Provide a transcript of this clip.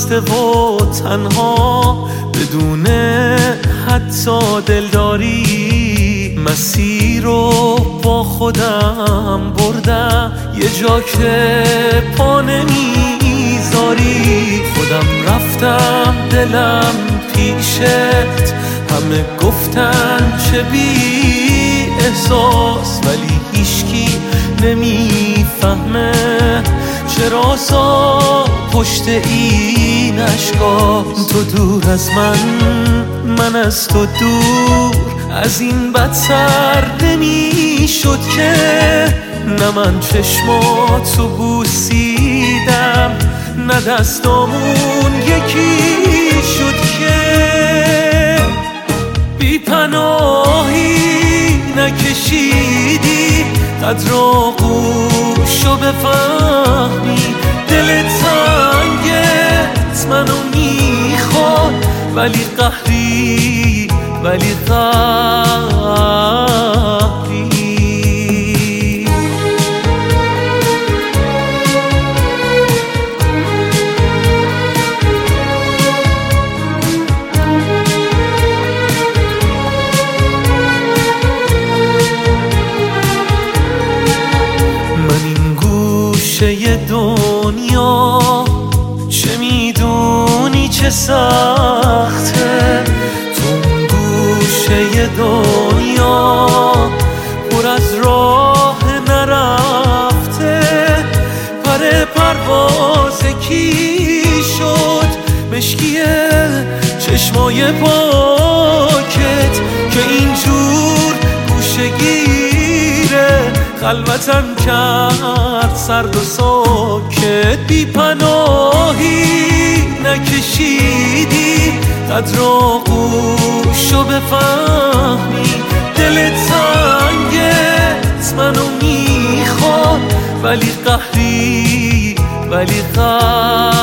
خسته و تنها بدون حتی دلداری، مسیر رو با خودم بردم یه جا که پا نمیذاری. خودم رفتم دلم پیشت، همه گفتن چه بی احساس، ولی هیچکی نمیفهمه چرا سا پشت این اشکاست. تو دور از من از تو دور، از این بدتر نمیشد که نه من چشماتو بوسیدم نه دستامون یکی شد که بی پناهی نکشیدی قدر آغوشو بفهمی. دل تنگت منو میخواد ولی قهری ولی قهری. گوشه دنیا چه میدونی چه سخته، تو گوشه دنیا پر از راه نرفته. پر پرواز کی شد مشکیه چشمای پاکت که اینجور گوشه گیره خلوتم کرد سرد و ساکت. بی پناهی نکشیدی قدر آغوشو بفهمی. دل تنگت منو میخواد ولی قهری ولی قهری.